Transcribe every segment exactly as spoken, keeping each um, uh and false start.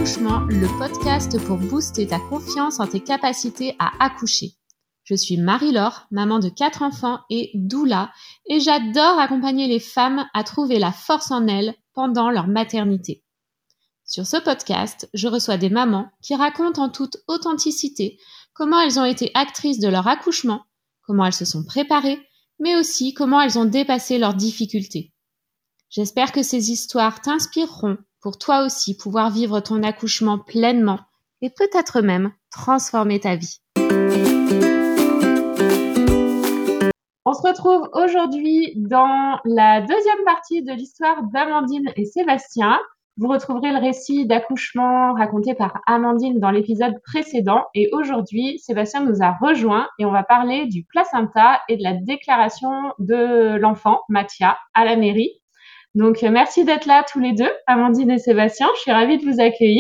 Accouchement, le podcast pour booster ta confiance en tes capacités à accoucher. Je suis Marie-Laure, maman de quatre enfants et doula, et j'adore accompagner les femmes à trouver la force en elles pendant leur maternité. Sur ce podcast, je reçois des mamans qui racontent en toute authenticité comment elles ont été actrices de leur accouchement, comment elles se sont préparées, mais aussi comment elles ont dépassé leurs difficultés. J'espère que ces histoires t'inspireront pour toi aussi pouvoir vivre ton accouchement pleinement et peut-être même transformer ta vie. On se retrouve aujourd'hui dans la deuxième partie de l'histoire d'Amandine et Sébastien. Vous retrouverez le récit d'accouchement raconté par Amandine dans l'épisode précédent. Et aujourd'hui, Sébastien nous a rejoints et on va parler du placenta et de la déclaration de l'enfant, Mathia, à la mairie. Donc, merci d'être là tous les deux, Amandine et Sébastien. Je suis ravie de vous accueillir.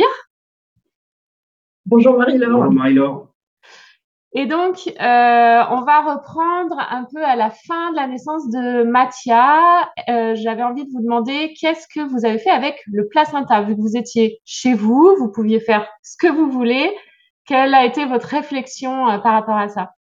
Bonjour Marie-Laure. Bonjour Marie-Laure. Et donc, euh, on va reprendre un peu à la fin de la naissance de Mathia. Euh, j'avais envie de vous demander qu'est-ce que vous avez fait avec le placenta. Vu que vous étiez chez vous, vous pouviez faire ce que vous voulez. Quelle a été votre réflexion euh, par rapport à ça?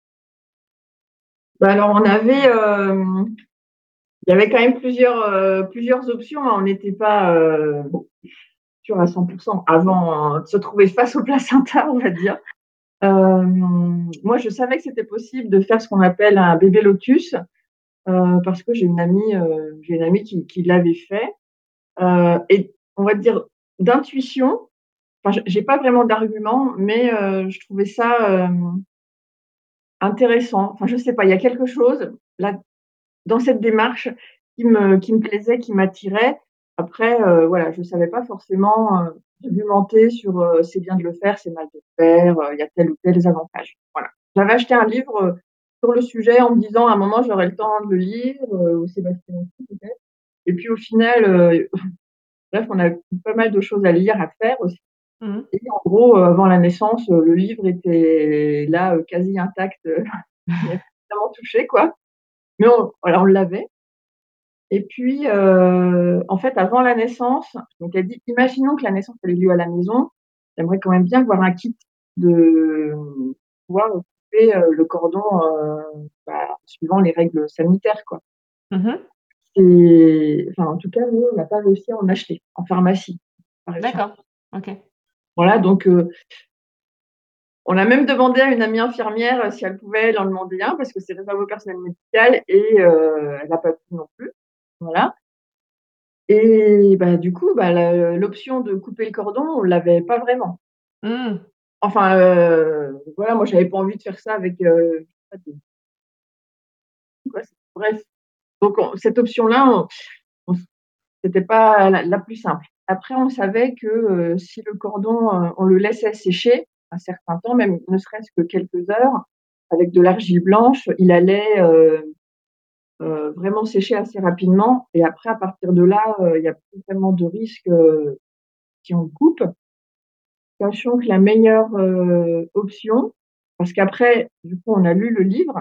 Bah alors, on avait, euh, il y avait quand même plusieurs, euh, plusieurs options. On n'était pas euh, sûr à cent pour cent avant de se trouver face au placenta, on va dire. Euh, moi, je savais que c'était possible de faire ce qu'on appelle un bébé lotus euh, parce que j'ai une amie, euh, j'ai une amie qui, qui l'avait fait. Euh, et on va dire d'intuition. Enfin, j'ai pas vraiment d'argument, mais euh, je trouvais ça euh, intéressant. Enfin, je sais pas, il y a quelque chose là dans cette démarche qui me qui me plaisait, qui m'attirait. Après, euh, voilà, je savais pas forcément euh, argumenter sur euh, c'est bien de le faire, c'est mal de le faire, euh, il y a tel ou tel avantage. Voilà. J'avais acheté un livre euh, sur le sujet en me disant à un moment j'aurai le temps de le lire, euh, ou Sébastien aussi peut-être. Et puis au final, euh, bref, on a pas mal de choses à lire, à faire aussi. Mmh. Et en gros, euh, avant la naissance, euh, le livre était là, euh, quasi intact, euh, il a vraiment touché, quoi. Mais on, voilà, on l'avait. Et puis, euh, en fait, avant la naissance, donc elle dit, imaginons que la naissance ait lieu à la maison, j'aimerais quand même bien avoir un kit de pouvoir couper euh, le cordon euh, bah, suivant les règles sanitaires, quoi. Mmh. Et, enfin, en tout cas, nous, on n'a pas réussi à en acheter en pharmacie. D'accord. Ok. Voilà, donc euh, on a même demandé à une amie infirmière euh, si elle pouvait en demander un parce que c'est réservé au personnel médical et euh, elle n'a pas pu non plus. Voilà. Et bah, du coup, bah, la- l'option de couper le cordon, on l'avait pas vraiment. Mmh. Enfin, euh, voilà, moi, j'avais pas envie de faire ça avec. Euh, je sais pas, des- quoi, c'est- bref. Donc, on- cette option-là, on- on- c'était pas la, la plus simple. Après, on savait que euh, si le cordon, euh, on le laissait sécher un certain temps, même ne serait-ce que quelques heures, avec de l'argile blanche, il allait euh, euh, vraiment sécher assez rapidement. Et après, à partir de là, euh, il n'y a plus vraiment de risque euh, si on le coupe. Sachant que la meilleure euh, option, parce qu'après, du coup, on a lu le livre,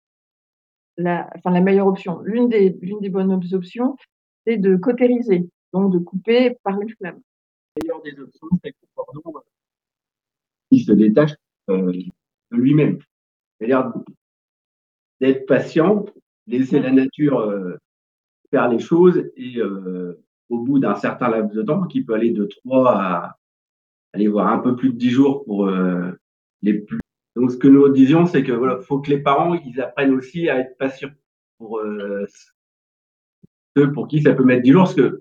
la, enfin la meilleure option, l'une des, l'une des bonnes options, c'est de cautériser, donc de couper par les flammes. La meilleure des options, c'est que le cordon euh, il se détache euh, de lui-même. C'est-à-dire d'être patient, laisser la nature euh, faire les choses et euh, au bout d'un certain laps de temps, qui peut aller de trois à aller voir un peu plus de dix jours pour euh, les plus. Donc ce que nous disions, c'est que voilà, faut que les parents ils apprennent aussi à être patients pour euh, ceux pour qui ça peut mettre dix jours, parce que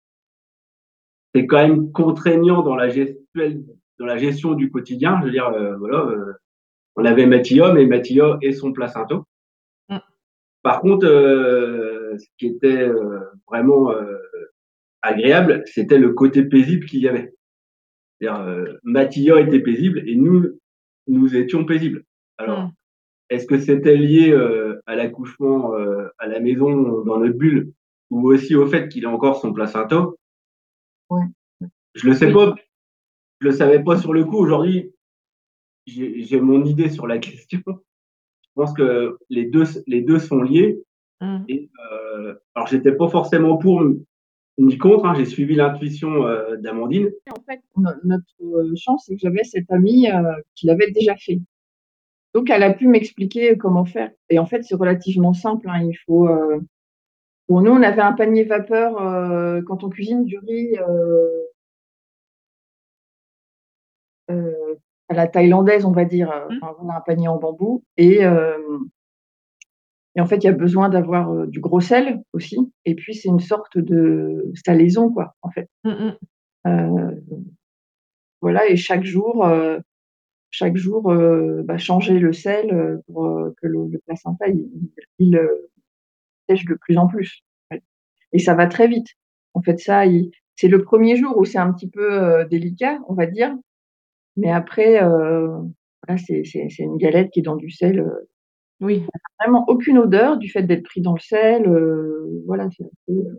c'est quand même contraignant dans la gestuelle, dans la gestion du quotidien. Je veux dire, euh, voilà, euh, on avait Mathia, mais Mathia et son placenta. Mm. Par contre, euh, ce qui était euh, vraiment euh, agréable, c'était le côté paisible qu'il y avait. C'est-à-dire, euh, Mathia était paisible et nous, nous étions paisibles. Alors, Mm. est-ce que c'était lié euh, à l'accouchement euh, à la maison dans notre bulle ou aussi au fait qu'il a encore son placenta? Ouais. Je le sais Oui. pas, je le savais pas sur le coup. Aujourd'hui, j'ai j'ai mon idée sur la question. Je pense que les deux, les deux sont liés. Mm. Et euh, alors, j'étais pas forcément pour ni contre, hein, j'ai suivi l'intuition euh, d'Amandine. En fait, no- notre euh, chance, c'est que j'avais cette amie euh, qui l'avait déjà fait. Donc, elle a pu m'expliquer comment faire. Et en fait, c'est relativement simple, hein. Il faut. euh, Bon, nous, on avait un panier vapeur euh, quand on cuisine du riz euh, euh, à la thaïlandaise, on va dire. euh, Mmh. Enfin, on a un panier en bambou. Et, euh, et en fait, il y a besoin d'avoir euh, du gros sel aussi. Et puis, c'est une sorte de salaison, quoi, en fait. Mmh mh. Euh, voilà, et chaque jour, euh, chaque jour euh, bah, changer le sel euh, pour euh, que le, le placenta il, il, euh, sèche de plus en plus. En fait. Et ça va très vite. En fait, ça, il- c'est le premier jour où c'est un petit peu euh, délicat, on va dire. Mais après, euh, voilà, c'est c'est- c'est une galette qui est dans du sel. euh, Oui. Vraiment aucune odeur du fait d'être pris dans le sel. euh, voilà, c'est assez, euh,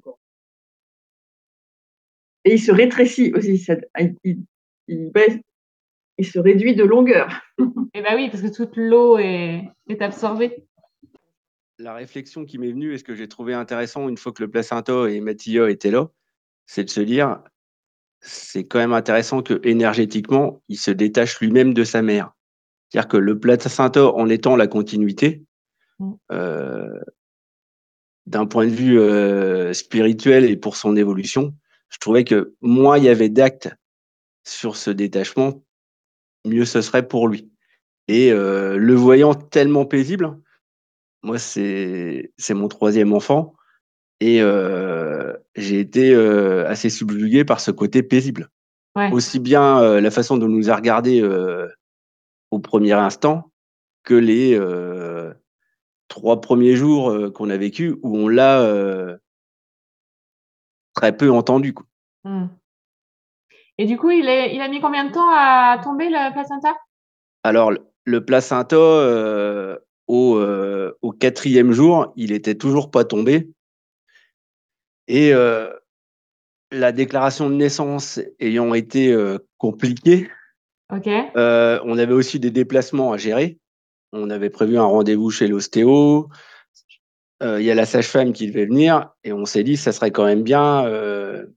et il se rétrécit aussi. Ça- il, il- il baisse- il se réduit de longueur. Et bah oui, parce que toute l'eau est, est absorbée. La réflexion qui m'est venue et ce que j'ai trouvé intéressant une fois que le placenta et Matilla étaient là, c'est de se dire, c'est quand même intéressant que énergétiquement, il se détache lui-même de sa mère. C'est-à-dire que le placenta, en étant la continuité, Mmh. euh, d'un point de vue euh, spirituel et pour son évolution, je trouvais que moins il y avait d'actes sur ce détachement, mieux ce serait pour lui. Et euh, le voyant tellement paisible, moi c'est c'est mon troisième enfant, et euh, j'ai été euh, assez subjugué par ce côté paisible. Ouais. Aussi bien euh, la façon dont il nous a regardé euh, au premier instant que les euh, trois premiers jours euh, qu'on a vécu où on l'a euh, très peu entendu, quoi. Mmh. Et du coup, il est il a mis combien de temps à tomber le placenta? Alors, le le placenta, heu, au, heu, au quatrième jour, il était toujours pas tombé et heu, la déclaration de naissance ayant été, heu, compliquée, OK. heu, on avait aussi des déplacements à gérer. On avait prévu un rendez-vous chez l'ostéo, heu, il y a la sage-femme qui devait venir et on s'est dit: «Ça serait quand même bien, heu,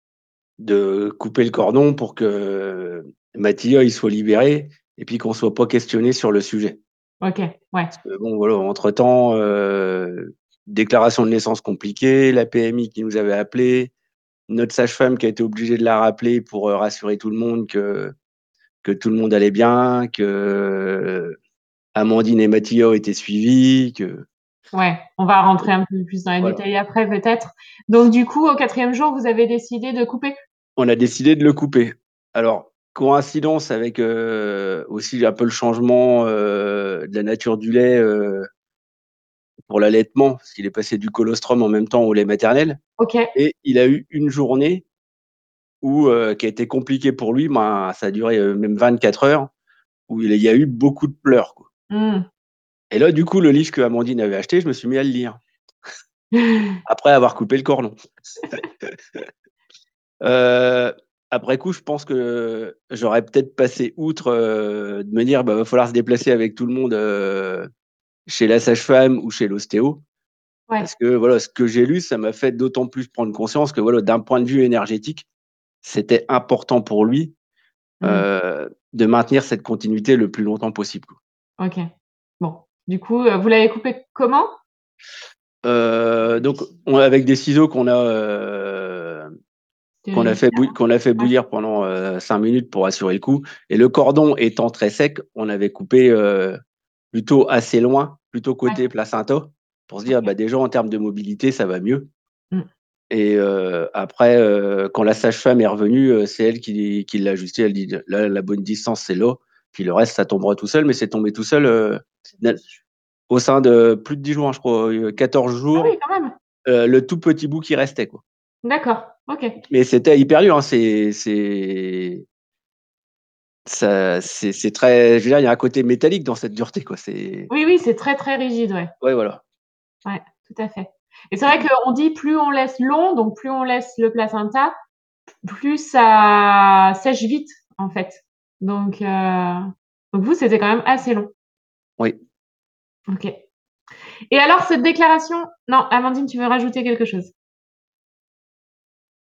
de couper le cordon pour que Mathilda, il soit libéré et puis qu'on soit pas questionné sur le sujet». OK. Ouais. Heu, bon voilà, entre-temps, heu, déclaration de naissance compliquée, la P M I qui nous avait appelés, notre sage-femme qui a été obligée de la rappeler pour, heu, rassurer tout le monde que que tout le monde allait bien, que Amandine et Mathilda étaient suivies, que Ouais. On va rentrer un peu plus dans les voilà. détails après peut-être. Donc du coup, au quatrième jour, vous avez décidé de couper? On a décidé de le couper. Alors, coïncidence avec, heu, aussi un peu le changement, heu, de la nature du lait, heu, pour l'allaitement, parce qu'il est passé du colostrum en même temps au lait maternel OK. et il a eu une journée où, heu, qui a été compliqué pour lui, ben, ça a duré, heu, même vingt-quatre heures, où il y a eu beaucoup de pleurs, quoi. Mmh. Et là, du coup, le livre que Amandine avait acheté, je me suis mis à le lire, après avoir coupé le cordon. Heu, après coup, je pense que j'aurais peut-être passé outre, heu, de me dire: «Bah, va falloir se déplacer avec tout le monde, heu, chez la sage-femme ou chez l'ostéo». Ouais. Parce que, voilà, ce que j'ai lu, ça m'a fait d'autant plus prendre conscience que, voilà, d'un point de vue énergétique, c'était important pour lui, Mmh. heu, de maintenir cette continuité le plus longtemps possible, quoi. OK. Bon. Du coup, heu, vous l'avez coupé comment? Heu, donc on avec des ciseaux qu'on a, heu, qu'on a fait Stérilisé? bouill qu'on a fait Ouais. bouillir pendant, heu, cinq minutes pour assurer le coup et le cordon étant très sec, on avait coupé, heu, plutôt assez loin, plutôt Ouais. côté placenta pour se dire: OK. «Bah, déjà en termes de mobilité, ça va mieux» Mmh. et heu, après, heu, quand la sage-femme est revenue, heu, c'est elle qui qui l'a ajusté. Elle dit: «Là, la bonne distance, c'est là, puis le reste, ça tombera tout seul», mais c'est tombé tout seul, heu, na au sein de plus de dix jours, hein, je crois, heu, quatorze Ah jours. oui, quand même! Heu, le tout petit bout qui restait, quoi. D'accord. OK. Mais c'était hyper dur, hein, c'est c'est ça c'est c'est très je veux dire, il y a un côté métallique dans cette dureté, quoi, c'est Oui, oui, c'est très, très rigide, ouais. ouais, voilà. Ouais, tout à fait. Et c'est vrai qu'on dit plus on laisse long, donc plus on laisse le placenta, plus ça sèche vite, en fait. Donc heu, donc vous, c'était quand même assez long. Oui. OK. Et alors cette déclaration non, Amandine, tu veux rajouter quelque chose?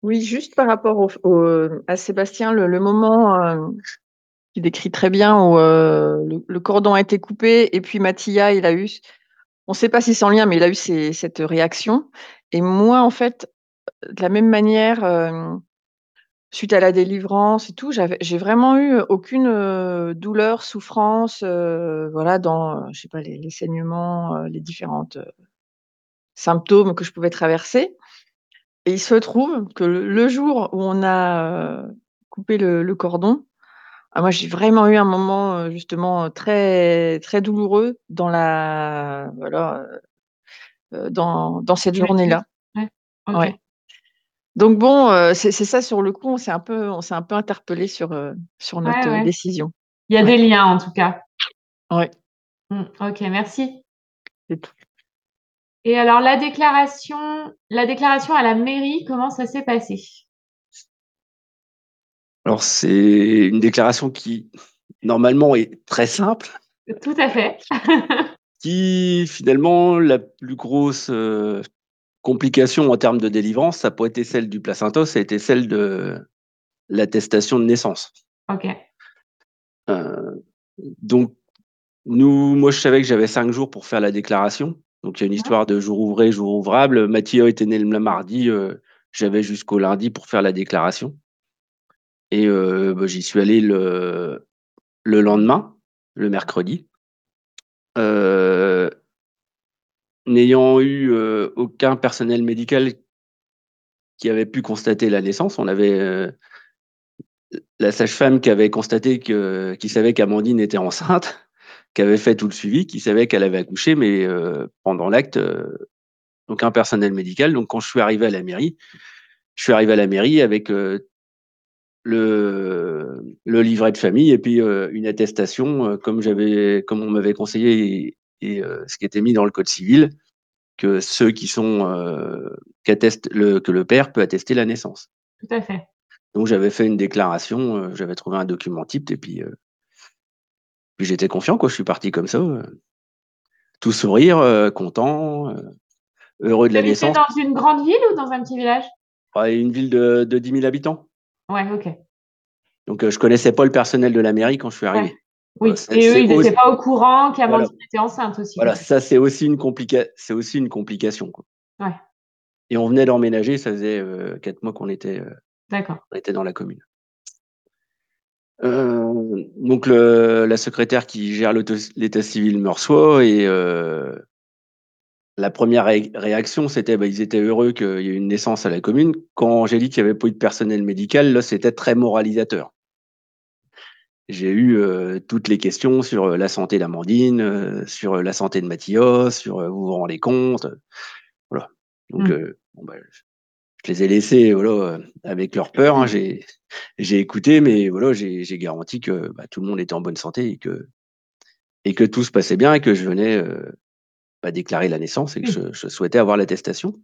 Oui, juste par rapport au au à Sébastien, le le moment, heu, qu'il décrit très bien où, heu, le le cordon a été coupé et puis Mathia, il a eu on sait pas si c'est en lien, mais il a eu ces cette réaction et moi, en fait, de la même manière, hem, suite à la délivrance et tout, j'avais j'ai vraiment eu aucune, heu, douleur, souffrance, heu, voilà, dans, heu, je sais pas, les les saignements, heu, les différentes, heu, symptômes que je pouvais traverser et il se trouve que le le jour où on a, heu, coupé le le cordon, ah moi, j'ai vraiment eu un moment, heu, justement, heu, très très douloureux dans la voilà, heu heu, dans dans cette J'imagine. journée-là. Ouais, OK. Ouais. Donc bon, heu, c'est c'est ça sur le coup, on s'est un peu on s'est un peu interpellés sur, heu, sur Ouais, notre, heu, ouais. décision. Il y a Ouais. des liens en tout cas. Ouais, Mmh, OK, merci. c'est tout. Et alors la déclaration la déclaration à la mairie, comment ça s'est passé? Alors, c'est une déclaration qui, normalement, est très simple, Tout à fait. qui, finalement, la plus grosse, heu, complication en termes de délivrance, ça a pas été celle du placenta, ça a été celle de l'attestation de naissance. OK. Heu, donc nous moi, je savais que j'avais cinq jours pour faire la déclaration. Donc il y a une Ouais. histoire de jour ouvré, jour ouvrable. Mathia était né le mardi, heu, j'avais jusqu'au lundi pour faire la déclaration et heu, bah, j'y suis allé le le lendemain, le mercredi. Heu, n'ayant eu, heu, aucun personnel médical qui avait pu constater la naissance, on avait, heu, la sage-femme qui avait constaté que qui savait qu'Amandine était enceinte, qui avait fait tout le suivi, qui savait qu'elle avait accouché, mais heu, pendant l'acte, heu, aucun personnel médical. Donc quand je suis arrivé à la mairie, je suis arrivé à la mairie avec, heu, le le livret de famille et puis, heu, une attestation, heu, comme j'avais comme on m'avait conseillé et et heu, ce qui était mis dans le code civil, que ceux qui sont, heu, qu'attestent le que le père peut attester la naissance. Tout à fait. Donc j'avais fait une déclaration, heu, j'avais trouvé un document type et puis, heu, puis j'étais confiant quoi, je suis parti comme ça, heu, tout sourire, heu, content, heu, heureux de Tu la habitais naissance. dans une grande ville ou dans un petit village? Ouais, une ville de de dix mille habitants. Ouais, OK. Donc, heu, je connaissais pas le personnel de la mairie quand je suis Ouais. arrivé. Voilà, Oui c'est et eux, c'est ils étaient aussi pas au courant voilà, qu'Amandine était enceinte aussi voilà, peut-être? ça c'est aussi une complica c'est aussi une complication, quoi. Ouais, Et on venait d'emménager, ça faisait, heu, quatre mois qu'on était, heu, d'accord. on était dans la commune. Heu, donc le la secrétaire qui gère l'auto l'état civil me reçoit et heu, la première ré réaction, c'était, bah, ils étaient heureux qu'il y ait une naissance à la commune. Quand j'ai dit qu'il y avait pas eu de personnel médical, là, c'était très moralisateur. J'ai eu, heu, toutes les questions sur, heu, la santé d'Amandine, heu, sur, heu, la santé de Mathilda, sur, heu, vous vous rendez compte? Heu, voilà. Donc, Mmh. heu, bon, bah, je je les ai laissés, voilà, heu, avec leur peur, hein. J'ai j'ai écouté, mais voilà, j'ai j'ai garanti que, bah, tout le monde était en bonne santé et que et que tout se passait bien et que je venais, heu, bah, déclarer la naissance et que Oui. je je souhaitais avoir l'attestation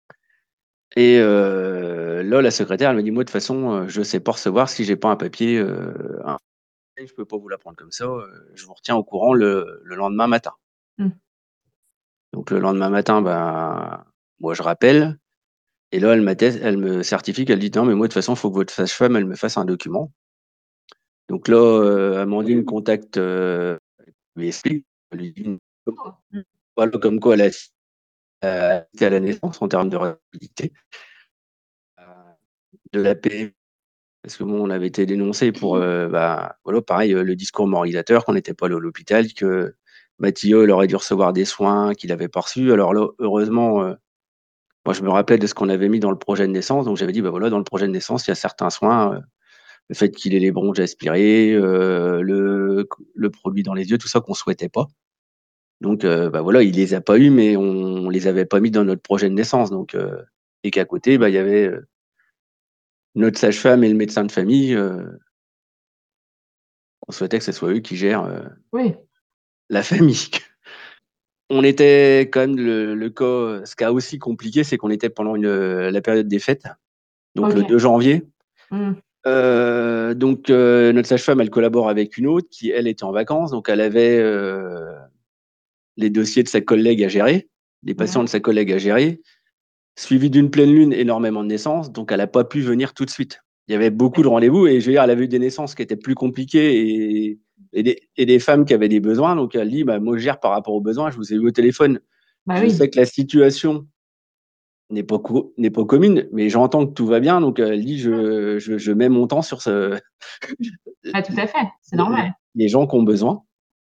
et heu, là, la secrétaire, elle m'a dit: «Moi, de toute façon, heu, je sais pas recevoir si j'ai pas un papier, heu, un je peux pas vous la prendre comme ça, heu, je vous retiens au courant le le lendemain matin». Mmh. Donc le lendemain matin, ben, moi je rappelle et là elle m'atteste elle me certifie qu'elle dit: «Non mais moi de toute façon, il faut que votre sage-femme, elle me fasse un document». Donc là, heu, Amandine contacte, heu, lui explique, elle lui dit Mmh. voilà comme quoi elle a assis heu, assisté à la naissance en termes de rapidité, heu, de la P M parce que bon, on avait été dénoncés pour, heu, bah, voilà pareil, heu, le discours moralisateur, qu'on n'était pas allés à l'hôpital, que Mathilda, elle aurait dû recevoir des soins qu'il avait pas reçus. Alors là, heureusement, heu moi, je me rappelle de ce qu'on avait mis dans le projet de naissance, donc j'avais dit: «Bah, voilà, dans le projet de naissance, il y a certains soins, heu, le fait qu'il ait les bronches aspirés, heu, le le produit dans les yeux, tout ça qu'on souhaitait pas». Donc heu, bah, voilà, il les a pas eus, mais on les avait pas mis dans notre projet de naissance, donc heu et qu'à côté, bah, il y avait, heu, notre sage-femme et le médecin de famille, heu, on souhaitait que ce soit eux qui gèrent, heu, Oui, la famille. On était quand même le le cas, ce qui a aussi compliqué, c'est qu'on était pendant une, la période des fêtes, donc le OK. deux janvier. Mmh. Heu, donc heu, notre sage-femme, elle collabore avec une autre qui, elle, était en vacances, donc elle avait, heu, les dossiers de sa collègue à gérer, les patients de Ouais. sa collègue à gérer. suivi d'une pleine lune, énormément de naissances, donc elle n'a pas pu venir tout de suite. Il y avait beaucoup de rendez-vous et je veux dire, elle avait eu des naissances qui étaient plus compliquées et, et, des, et des femmes qui avaient des besoins. Donc elle dit, bah, moi je gère par rapport aux besoins, je vous ai eu au téléphone. Bah Je oui. sais que la situation n'est pas, co- n'est pas commune, mais j'entends que tout va bien. Donc elle dit, je, je, je mets mon temps sur ce, Bah, tout à fait, c'est normal. les gens qui ont besoin.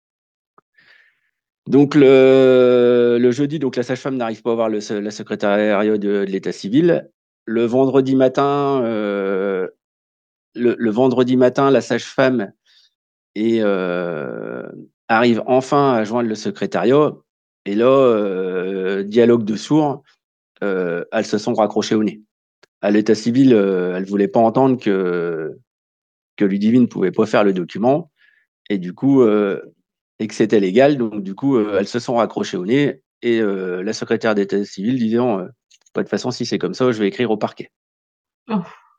Donc le, le jeudi, donc la sage-femme n'arrive pas à voir le, la secrétariat de, de l'état civil. Le vendredi matin, euh, le, le vendredi matin, la sage-femme est, euh, arrive enfin à joindre le secrétariat. Et là, euh, dialogue de sourds, euh, elles se sont raccrochées au nez. À l'état civil, euh, elle voulait pas entendre que, que Ludivine ne pouvait pas faire le document. Et du coup, euh, et que c'était légal. Donc, du coup, euh, elles se sont raccrochées au nez. Et euh, la secrétaire d'état civil disant, euh, de toute façon, si c'est comme ça, je vais écrire au parquet. Oh.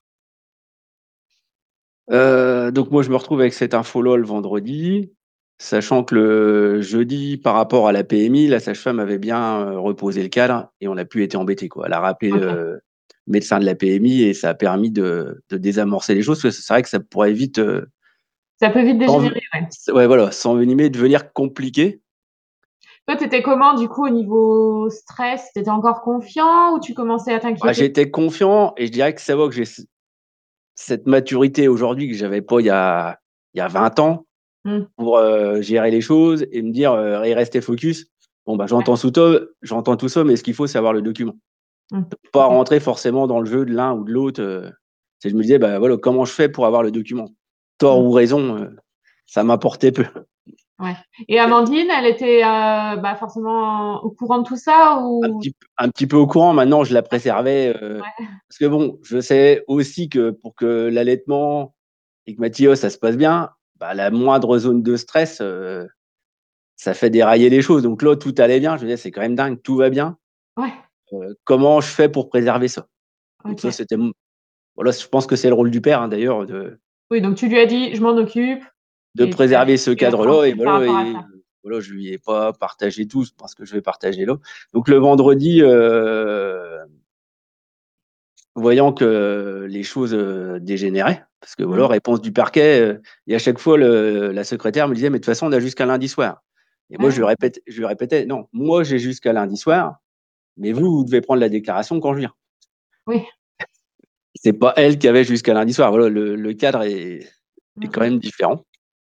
Euh, donc, moi, je me retrouve avec cette info-là le vendredi, sachant que le jeudi, par rapport à la P M I, la sage-femme avait bien euh, reposé le cadre et on n'a plus été embêtés, quoi. Elle a rappelé Okay. le médecin de la P M I et ça a permis de, de désamorcer les choses, parce que c'est vrai que ça pourrait vite. Euh, ça peut vite dégénérer, ouais. Ouais, voilà, s'envenimer, devenir compliqué. Toi, t'étais comment, du coup, au niveau stress? T'étais encore confiant ou tu commençais à Bah, t'inquiéter? j'étais confiant et je dirais que ça va que j'ai cette maturité aujourd'hui que j'avais pas il y a, il y a vingt ans Mm. pour euh, gérer les choses et me dire euh, et rester focus. Bon, bah, j'entends tout, ça, j'entends tout ça, mais ce qu'il faut, c'est avoir le document. Mm. Pas Okay. rentrer forcément dans le jeu de l'un ou de l'autre. Euh, je me disais, bah, voilà, comment je fais pour avoir le document? Tort Mm. ou raison, euh, ça m'apportait peu. Ouais. Et Amandine, elle était euh, bah, forcément au courant de tout ça Un ou... petit, un petit peu au courant, maintenant, je la préservais. Euh, Ouais. parce que bon, je sais aussi que pour que l'allaitement et que Mathieu, ça se passe bien, bah, la moindre zone de stress, euh, ça fait dérailler les choses. Donc là, tout allait bien. Je me disais, c'est quand même dingue, tout va bien. Ouais. Euh, comment je fais pour préserver ça? Donc ça, Okay. c'était. Voilà, je pense que c'est le rôle du père, hein, d'ailleurs, de, Oui, donc tu lui as dit, je m'en occupe de et tu l'as, préserver ce tu l'as cadre-là. Et tranquille par voilà, rapport à et ça. voilà, je lui ai pas partagé tout parce que je vais partager là. Donc le vendredi, euh, voyant que les choses euh, dégénéraient, parce que voilà, Mm. réponse du parquet, euh, et à chaque fois, le, la secrétaire me disait, mais de toute façon, on a jusqu'à lundi soir. Et moi, Ouais. je lui, répète, je lui répétais, non, moi, j'ai jusqu'à lundi soir, mais vous, vous devez prendre la déclaration quand je viens. Oui. C'est pas elle qui avait jusqu'à lundi soir. Voilà, le, le cadre est, est quand Mm. même différent.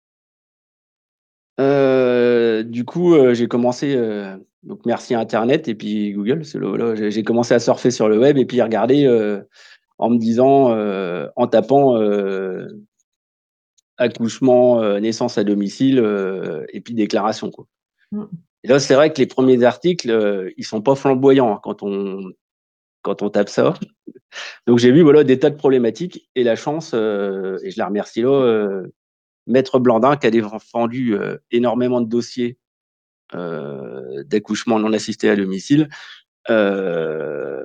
Euh, du coup, euh, j'ai commencé, euh, donc merci Internet et puis Google, c'est le- là, j'ai j'ai commencé à surfer sur le web et puis à regarder euh, en me disant, euh, en tapant euh, accouchement, euh, naissance à domicile euh, et puis déclaration, quoi. Mm. Et là, c'est vrai que les premiers articles, euh, ils sont pas flamboyants hein, quand on quand on tape ça. Donc j'ai vu voilà des tas de problématiques et la chance, euh, et je la remercie là, euh, Maître Blandin qui a défendu euh, énormément de dossiers euh, d'accouchement non assisté à domicile, euh,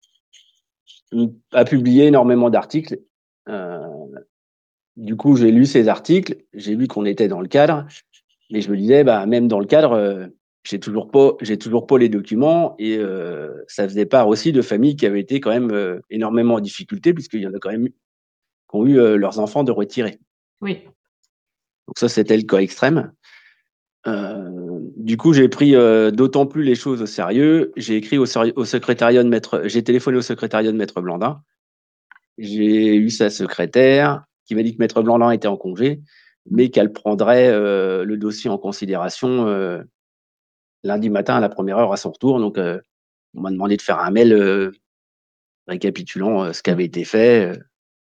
a publié énormément d'articles. Euh, du coup, j'ai lu ces articles, j'ai vu qu'on était dans le cadre, mais je me disais, bah, même dans le cadre, euh, j'ai toujours pas, j'ai toujours pas les documents et euh, ça faisait part aussi de familles qui avaient été quand même euh, énormément en difficulté puisqu'il y en a quand même qui ont eu euh, leurs enfants de retirer. Oui. Donc ça, c'était le cas extrême. Euh, du coup, j'ai pris euh, d'autant plus les choses au sérieux. J'ai écrit au, au secrétariat de maître, j'ai téléphoné au secrétariat de maître Blandin. J'ai eu sa secrétaire qui m'a dit que maître Blandin était en congé, mais qu'elle prendrait euh, le dossier en considération euh, lundi matin à la première heure à son retour. Donc, euh, on m'a demandé de faire un mail euh, récapitulant euh, ce qui avait été fait.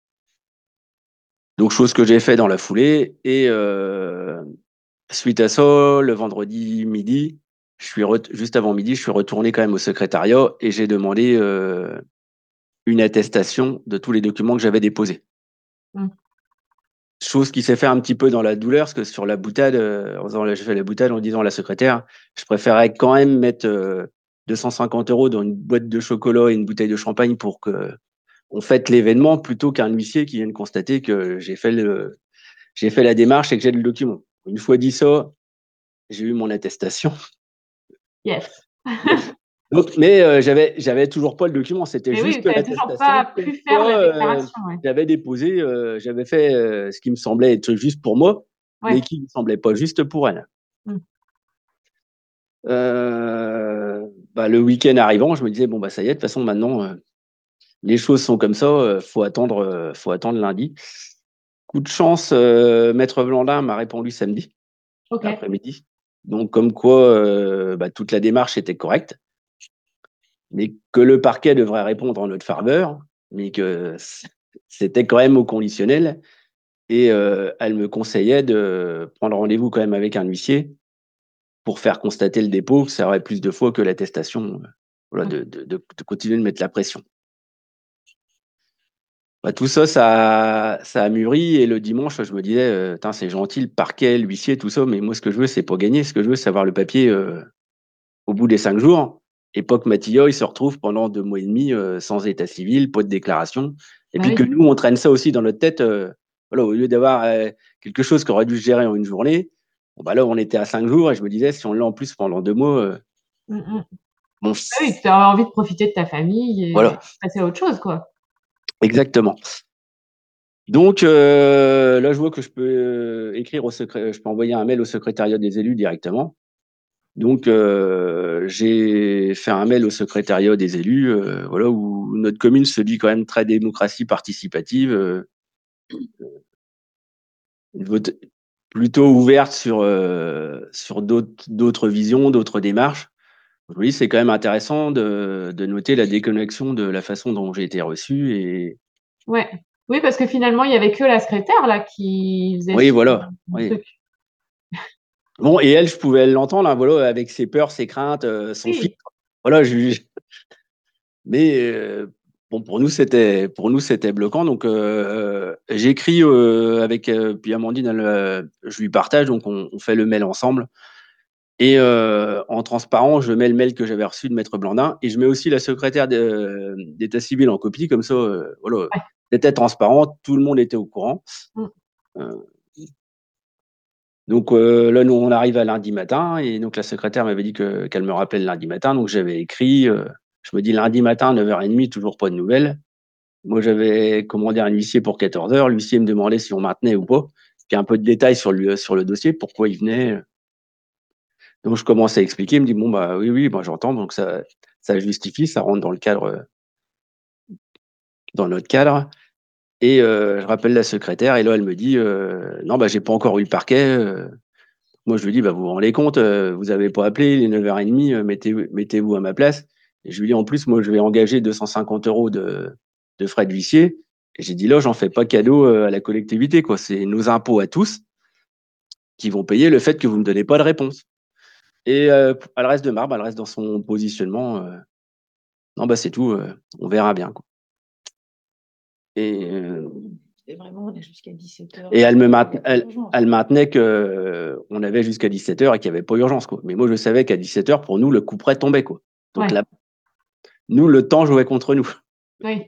Donc, chose que j'ai fait dans la foulée. Et euh, suite à ça, le vendredi midi, je suis juste avant midi, je suis retourné quand même au secrétariat et j'ai demandé euh, une attestation de tous les documents que j'avais déposés. Mm. Chose qui s'est fait un petit peu dans la douleur, parce que sur la boutade, euh, en faisant, j'ai fait la boutade en disant à la secrétaire, je préférais quand même mettre euh, deux cent cinquante euros dans une boîte de chocolat et une bouteille de champagne pour que on fête l'événement plutôt qu'un huissier qui vienne constater que j'ai fait le, j'ai fait la démarche et que j'ai le document. Une fois dit ça, j'ai eu mon attestation. Yes. Donc, mais euh, j'avais, j'avais toujours pas le document. C'était Mais oui, juste tu n'avais toujours pas l'attestation comme pu faire quoi la euh, déclaration. Ouais. j'avais déposé, euh, j'avais fait euh, ce qui me semblait être juste pour moi, Ouais. mais qui me semblait pas juste pour elle. Mm. Euh, bah, le week-end arrivant, je me disais bon bah ça y est, de toute façon maintenant euh, les choses sont comme ça, euh, faut attendre, euh, faut attendre lundi. Coup de chance, euh, Maître Blandin m'a répondu samedi Ok. l'après-midi. Donc comme quoi euh, bah, toute la démarche était correcte, mais que le parquet devrait répondre en notre faveur, mais que c'était quand même au conditionnel. Et euh, elle me conseillait de prendre rendez-vous quand même avec un huissier pour faire constater le dépôt, que ça aurait plus de fois que l'attestation. euh, Voilà, de, de, de, de continuer de mettre la pression. Bah, tout ça, ça, a- ça a mûri. Et le dimanche, je me disais, euh, Tain, c'est gentil, le parquet, l'huissier, tout ça, mais moi, ce que je veux, c'est pas gagner. Ce que je veux, c'est avoir le papier euh, au bout des cinq jours. Et pas que Matilla, il se retrouve pendant deux mois et demi euh, sans état civil, pas de déclaration. Et Bah puis que oui. nous, on traîne ça aussi dans notre tête. euh, voilà, au lieu d'avoir euh, quelque chose qu'on aurait dû se gérer en une journée, bon, bah là, on était à cinq jours. Et je me disais, si on l'a en plus pendant deux mois, euh, Mm, mm. bon, Bah oui, tu as envie de profiter de ta famille et voilà, passer à autre chose, quoi. exactement. Donc euh, là, je vois que je peux euh, écrire au secré- je peux envoyer un mail au secrétariat des élus directement. Donc euh, j'ai fait un mail au secrétariat des élus, euh, voilà, où notre commune se dit quand même très démocratie participative, euh, une vote plutôt ouverte sur euh, sur d'autres d'autres visions, d'autres démarches. Oui, c'est quand même intéressant de, de noter la déconnexion de la façon dont j'ai été reçu et Ouais. Oui, parce que finalement, il y avait que la secrétaire là qui faisait oui, son voilà, oui. truc. Bon, et elle, je pouvais l'entendre, hein, voilà, avec ses peurs, ses craintes, euh, son Oui. filtre. Voilà, je, je- mais euh, bon, pour nous, c'était, pour nous, c'était bloquant. Donc, euh, j'écris euh, avec, euh, puis Amandine, elle, euh, je lui partage, donc on, on fait le mail ensemble. Et euh, en transparent, je mets le mail que j'avais reçu de Maître Blandin et je mets aussi la secrétaire de- d'état civil en copie, comme ça, euh, voilà, Ouais. c'était transparent, tout le monde était au courant. Mm. Euh, Donc euh, là, nous, on arrive à lundi matin et donc la secrétaire m'avait dit que, qu'elle me rappelle lundi matin. Donc j'avais écrit, euh, je me dis lundi matin, neuf heures trente, toujours pas de nouvelles. Moi, j'avais commandé un huissier pour quatorze heures. L'huissier me demandait si on maintenait ou pas. Puis un peu de détails sur le, sur le dossier, pourquoi il venait. Donc je commence à expliquer. Il me dit, bon, bah oui, oui, bah, j'entends. Donc ça, ça justifie, ça rentre dans le cadre, dans notre cadre. Et euh, je rappelle la secrétaire et là, elle me dit, euh, non, bah j'ai pas encore eu le parquet. euh, Moi, je lui dis, bah, vous vous rendez compte, euh, vous n'avez pas appelé, il est neuf heures trente, euh, mettez, mettez-vous à ma place. Et je lui dis, en plus, moi, je vais engager deux cent cinquante euros de, de frais de huissier. Et j'ai dit, là, j'en fais pas cadeau euh, à la collectivité, quoi. C'est nos impôts à tous qui vont payer le fait que vous ne me donnez pas de réponse. Et euh, elle reste de marbre, elle reste dans son positionnement. euh, non, bah, c'est tout, euh, on verra bien, quoi. Et, euh, Et vraiment, on est jusqu'à dix-sept heures. et elle me mainte- elle, elle maintenait que euh, on avait jusqu'à dix-sept heures et qu'il n'y avait pas urgence, quoi. Mais moi, je savais qu'à dix-sept heures, pour nous, le coup près tombait, quoi. Donc Ouais. là, nous, le temps jouait contre nous. Oui.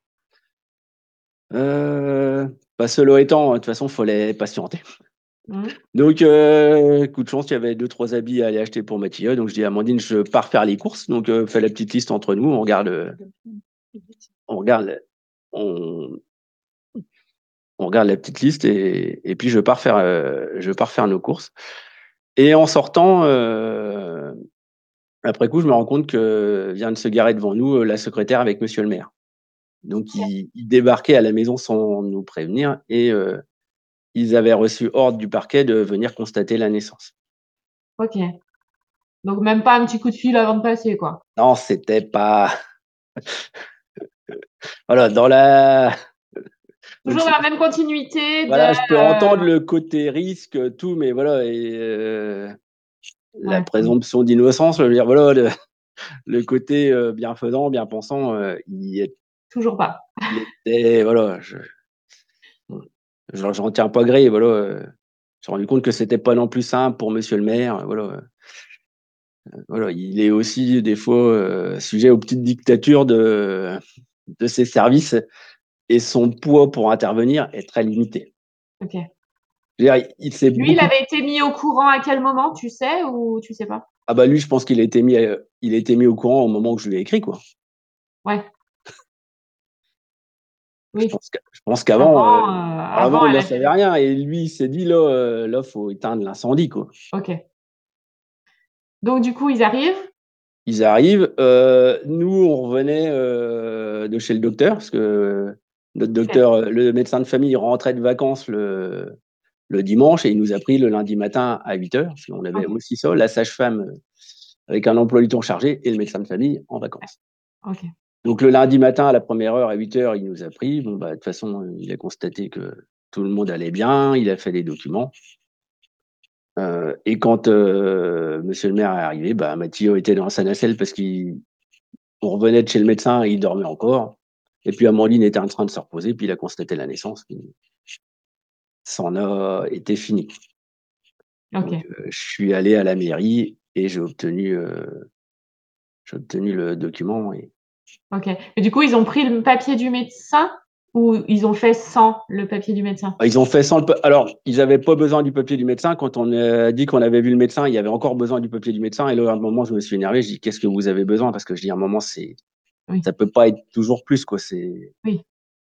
Euh, bah, cela étant, de toute façon, il fallait patienter. Mm. Donc, euh, coup de chance, il y avait deux, trois habits à aller acheter pour Mathilde. Donc, je dis à Amandine, je pars faire les courses. Donc, euh, fais la petite liste entre nous. On regarde, euh, on regarde, on, on regarde la petite liste et, et puis je pars faire, euh, je pars faire nos courses. Et en sortant, euh, après coup, je me rends compte que vient de se garer devant nous euh, la secrétaire avec monsieur le maire. Donc, il, il débarquait à la maison sans nous prévenir et euh, ils avaient reçu ordre du parquet de venir constater la naissance. Ok. Donc même pas un petit coup de fil avant de passer, quoi. Non, c'était pas. Voilà, dans la. Donc, Toujours je- dans la même continuité de. voilà, je peux entendre le côté risque, tout, mais voilà, et euh, la Ouais. présomption d'innocence, je veux dire, voilà, le, le côté euh, bienfaisant, bien pensant, euh, il, est- Toujours pas. il était, voilà, je, je, j'en tiens pas gré, voilà. euh, Je me suis rendu compte que c'était pas non plus simple pour monsieur le maire, voilà. euh, Voilà, il est aussi des fois euh, sujet aux petites dictatures de, de ses services et son poids pour intervenir est très limité. Ok. Je veux dire, il s'est Lui, il beaucoup. avait été mis au courant à quel moment, tu sais, ou tu sais pas? Ah bah lui, je pense qu'il a été mis, à, il a été mis au courant au moment où je lui ai écrit, quoi. Ouais. Je Oui. pense, que, je pense qu'avant, Avant, euh, euh, avant, avant, il elle n'en a savait rien. Et lui, il s'est dit, là, euh, là, faut éteindre l'incendie, quoi. Ok. Donc, du coup, ils arrivent. Ils arrivent. Euh, nous, on revenait euh, de chez le docteur, parce que notre docteur, okay. le médecin de famille, rentrait de vacances le, le dimanche et il nous a pris le lundi matin à huit heures, parce qu'on avait okay. aussi ça, la sage-femme avec un emploi du temps chargé et le médecin de famille en vacances. Okay. Donc le lundi matin à la première heure, à huit heures, il nous a pris. Bon, bah, de toute façon, il a constaté que tout le monde allait bien, il a fait les documents. Euh, et quand euh, monsieur le maire est arrivé, bah, Mathieu était dans sa nacelle parce qu'on revenait de chez le médecin et il dormait encore. Et puis Amandine était en train de se reposer, puis il a constaté la naissance. Ça en a été fini. Okay. Donc, euh, je suis allé à la mairie et j'ai obtenu, euh, j'ai obtenu le document. Et... Ok. Mais du coup, ils ont pris le papier du médecin ou ils ont fait sans le papier du médecin? Ils ont fait sans le. Alors, ils n'avaient pas besoin du papier du médecin. Quand on a dit qu'on avait vu le médecin, il y avait encore besoin du papier du médecin. Et là, à un moment, je me suis énervé. Je dis, qu'est-ce que vous avez besoin? Parce que je dis, à un moment, c'est, oui. ça peut pas être toujours plus, quoi. C'est. Oui.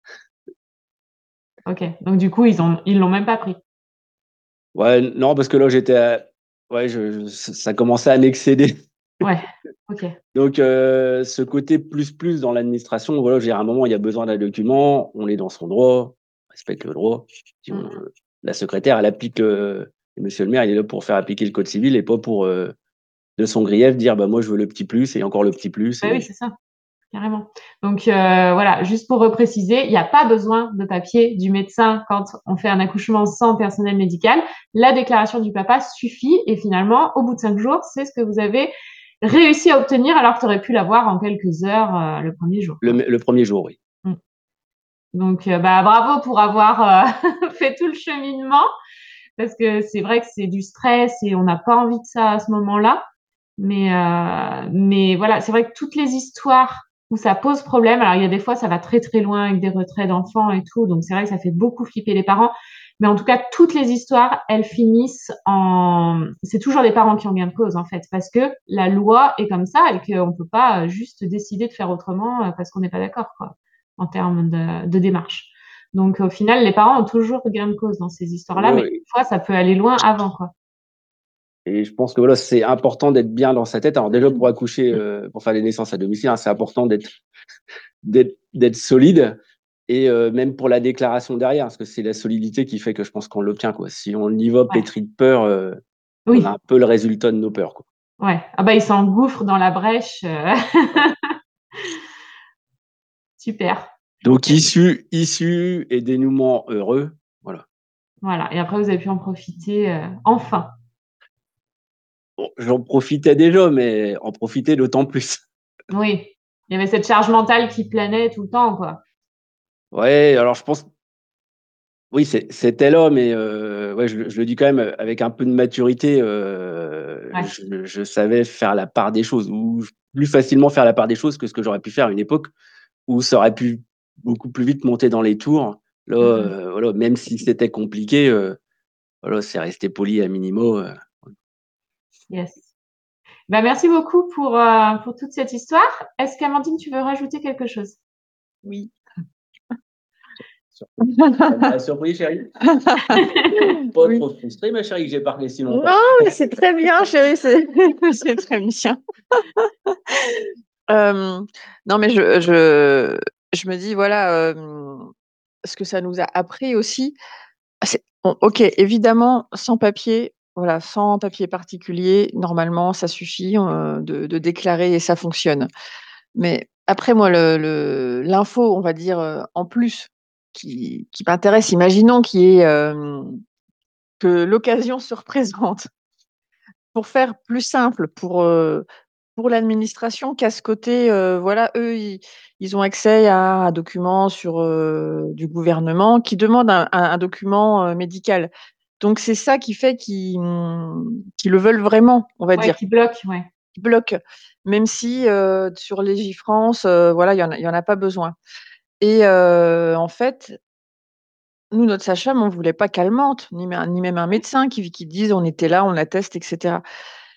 Ok. Donc du coup, ils ont, ils l'ont même pas pris. Ouais, non, parce que là, j'étais, à... ouais, je, je, ça commençait à m'excéder. Ouais. Ok. Donc, euh, ce côté plus plus dans l'administration, voilà, j'ai à un moment, il y a besoin d'un document, on est dans son droit, on respecte le droit. Si on, mm-hmm. La secrétaire, elle applique, euh, monsieur le maire, il est là pour faire appliquer le code civil et pas pour, euh, de son grief, dire, bah, moi, je veux le petit plus et encore le petit plus. Bah et... oui, c'est ça, carrément. Donc, euh, voilà, juste pour repréciser, il n'y a pas besoin de papier du médecin quand on fait un accouchement sans personnel médical. La déclaration du papa suffit et finalement, au bout de cinq jours, c'est ce que vous avez réussi à obtenir alors que tu aurais pu l'avoir en quelques heures euh, le premier jour. Le, le premier jour, oui. Mmh. Donc, euh, bah, bravo pour avoir euh, fait tout le cheminement parce que c'est vrai que c'est du stress et on n'a pas envie de ça à ce moment-là. Mais, euh, mais voilà, c'est vrai que toutes les histoires où ça pose problème, alors il y a des fois, ça va très très loin avec des retraits d'enfants et tout, donc c'est vrai que ça fait beaucoup flipper les parents. Mais en tout cas, toutes les histoires, elles finissent en... C'est toujours les parents qui ont gain de cause, en fait, parce que la loi est comme ça et qu'on peut pas juste décider de faire autrement parce qu'on n'est pas d'accord, quoi, en termes de, de démarche. Donc, au final, les parents ont toujours gain de cause dans ces histoires-là, Ouais, mais des fois, ça peut aller loin avant, quoi. Et je pense que voilà, c'est important d'être bien dans sa tête. Alors déjà pour accoucher, euh, pour faire les naissances à domicile, hein, c'est important d'être d'être d'être solide. Et euh, même pour la déclaration derrière, parce que c'est la solidité qui fait que je pense qu'on l'obtient, quoi. Si on y va pétri de peur, euh, oui. On a un peu le résultat de nos peurs, quoi. Ouais. Ah bah il s'engouffre dans la brèche. Euh... Super. Donc issue, issue et dénouement heureux, voilà. Voilà. Et après vous avez pu en profiter euh, enfin. Bon, j'en profitais déjà, mais en profiter d'autant plus. Oui. Il y avait cette charge mentale qui planait tout le temps, quoi. Ouais, alors je pense. Oui, c'était là, mais euh, ouais, je, je le dis quand même avec un peu de maturité. Euh, ouais. je, je savais faire la part des choses, ou plus facilement faire la part des choses que ce que j'aurais pu faire à une époque où ça aurait pu beaucoup plus vite monter dans les tours. Là, mm-hmm. euh, voilà, même si c'était compliqué, euh, voilà, c'est resté poli à minimo. Euh. Yes. Ben, merci beaucoup pour, euh, pour toute cette histoire. Est-ce qu'Amandine, tu veux rajouter quelque chose? Oui. Ça m'a surpris, chérie. Pas oui. Trop frustrée, ma chérie, que j'ai parlé si longtemps. Non, c'est très bien, chérie, c'est, c'est très bien. euh, non, mais je, je, je me dis, voilà, euh, ce que ça nous a appris aussi. C'est, bon, ok, évidemment, sans papier, voilà, sans papier particulier, normalement, ça suffit euh, de, de déclarer et ça fonctionne. Mais après, moi, le, le, l'info, on va dire, euh, en plus, qui, qui m'intéresse, imaginons qu'il y ait, euh, que l'occasion se représente. Pour faire plus simple, pour, euh, pour l'administration, qu'à ce côté, euh, voilà, eux, ils, ils ont accès à un document sur, euh, du gouvernement qui demande un, un, un document euh, médical. Donc, c'est ça qui fait qu'ils, qu'ils le veulent vraiment, on va ouais, dire. Qui bloque, ouais. Qui bloque. Même si euh, sur Légifrance, euh, voilà, il n'y en, y en a pas besoin. Et euh, en fait, nous, notre sage-femme, on ne voulait pas qu'elle mente, ni, ni même un médecin qui, qui dise on était là, on atteste, et cetera.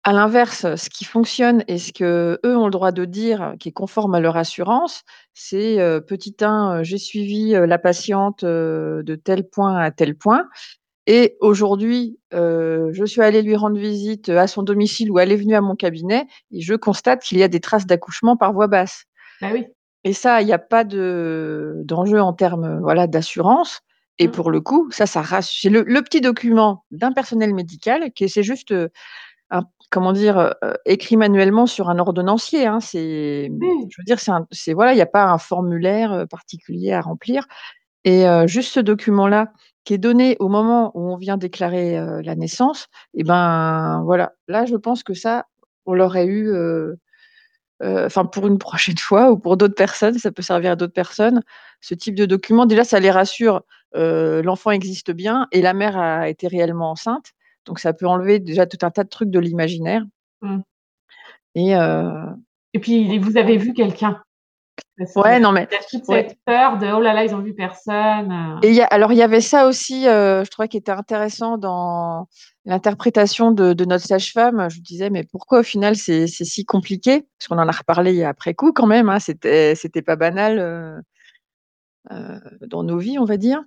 À l'inverse, ce qui fonctionne et ce qu'eux ont le droit de dire, qui est conforme à leur assurance, c'est, heu, petit un, heu, j'ai suivi, heu, la patiente, heu, de tel point à tel point et aujourd'hui, heu, je suis allée lui rendre visite, heu, à son domicile ou elle est venue à mon cabinet et je constate qu'il y a des traces d'accouchement par voie basse. Bah oui. Et ça, il y a pas de d'enjeu en termes, heu, voilà, d'assurance et Mmh. pour le coup, ça, ça rass c'est le le petit document d'un personnel médical qui est c'est juste, heu, un comment dire? Heu heu, écrit manuellement sur un ordonnancier, hein. C'est, mmh, Oui. je veux dire, c'est un c'est voilà, il y a pas un formulaire, heu, particulier à remplir et heu, juste ce document-là qui est donné au moment où on vient déclarer, heu, la naissance et ben, voilà. Là, je pense que ça, on l'aurait eu, heu heu, enfin, pour une prochaine fois ou pour d'autres personnes, ça peut servir à d'autres personnes. Ce type de document, déjà, ça les rassure, heu, l'enfant existe bien et la mère a été réellement enceinte. Donc ça peut enlever déjà tout un tas de trucs de l'imaginaire Mmh. et heu, Et puis vous avez vu quelqu'un? Parce qu'il ouais, non, mais y a toute ouais. cette peur de: «Oh là là, ils ont vu personne», heu. Et il y a alors il y avait ça aussi, heu, je trouvais qui était intéressant dans l'interprétation de de notre sage-femme. Je lui disais: «Mais pourquoi au final c'est c'est si compliqué?» Parce qu'on en a reparlé après coup quand même, hein, c'était c'était pas banal, heu heu, dans nos vies, on va dire.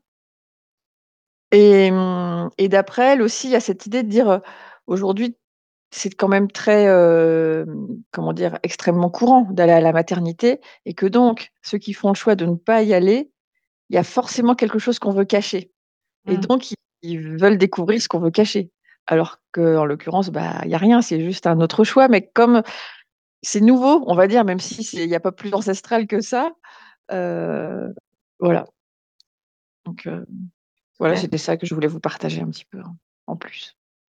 Et mmh et d'après elle aussi, il y a cette idée de dire, heu, aujourd'hui, c'est quand même très, hem, comment dire? Extrêmement courant d'aller à la maternité et que donc ceux qui font le choix de ne pas y aller, il y a forcément quelque chose qu'on veut cacher et Mmh. donc ils ils veulent découvrir ce qu'on veut cacher. Alors qu'en l'occurrence, bah, il y a rien, c'est juste un autre choix, mais comme c'est nouveau, on va dire, même si c'est il y a pas plus ancestral que ça, heu, voilà. Donc heu, voilà, Super. c'était ça que je voulais vous partager un petit peu en en plus.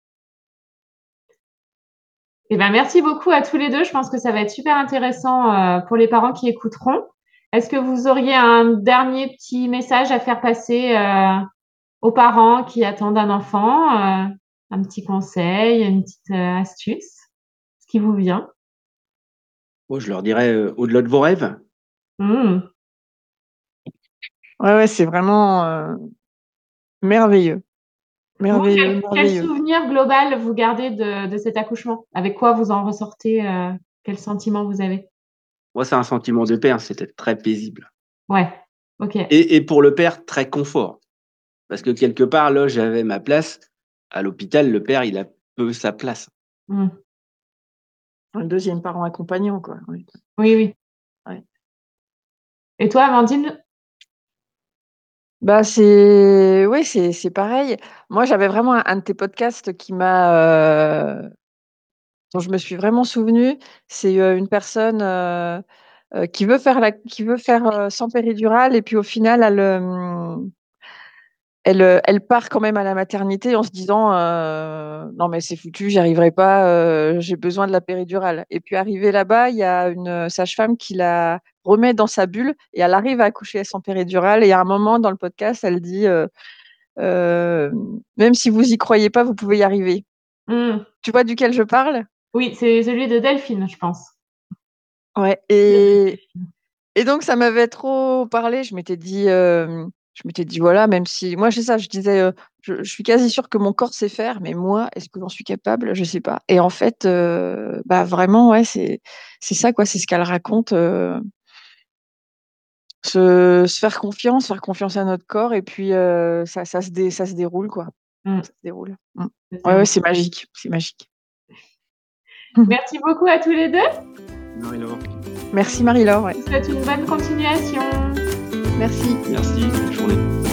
Et ben, merci beaucoup à tous les deux. Je pense que ça va être super intéressant, heu, pour les parents qui écouteront. Est-ce que vous auriez un dernier petit message à faire passer, heu, aux parents qui attendent un enfant, heu, un petit conseil, une petite, heu, astuce? Ce qui vous vient? Moi, je leur dirais, heu, au-delà de vos rêves, Mmh. Ouais, ouais, c'est vraiment, heu, merveilleux, Vous, merveilleux, quel quel merveilleux. souvenir global vous gardez de de cet accouchement? Avec quoi vous en ressortez, heu, quel sentiment vous avez? moi, c'est un sentiment de père, c'était très paisible Ouais, OK. et et pour le père, très confort. Parce que quelque part, là, j'avais ma place. À l'hôpital, le père, il a peu sa place. Mmh. Un deuxième parent accompagnant, quoi, oui. Oui, oui. Ouais. Et toi, Amandine? Bah, c'est oui, c'est c'est pareil. Moi, j'avais vraiment un un de tes podcasts qui m'a, heu, dont je me suis vraiment souvenue. C'est, heu, une personne, heu heu, qui veut faire la qui veut faire, heu, sans péridurale et puis au final elle, hem, elle, heu, elle part quand même à la maternité en se disant, heu: «Non mais c'est foutu, j'y arriverai pas, heu, j'ai besoin de la péridurale» et puis arrivée là-bas, il y a une, heu, sage-femme qui la remet dans sa bulle et elle arrive à accoucher sans péridurale et à un moment dans le podcast, elle dit, heu Hem, «Même si vous y croyez pas, vous pouvez y arriver». Mmh. Tu vois duquel je parle? Oui, c'est celui de Delphine, je pense. Ouais et et donc ça m'avait trop parlé. Je m'étais dit, hem, je m'étais dit: «Voilà, même si» moi c'est ça, je disais, heu: «Je je suis quasi sûre que mon corps sait faire, mais moi, est-ce que j'en suis capable? Je sais pas» et en fait, heu, bah, vraiment, ouais, c'est c'est ça, quoi, c'est ce qu'elle raconte, heu, se se faire confiance, faire confiance à notre corps et puis, heu, ça ça se dé ça se déroule, quoi. Mmh. Ça se déroule. Mmh. C'est Ouais, ça. ouais, c'est magique, c'est magique. Merci beaucoup à tous les deux. Marie-Laure. Merci Marie-Laure, ouais. Je vous souhaite une bonne continuation. Merci. Merci, bonne journée.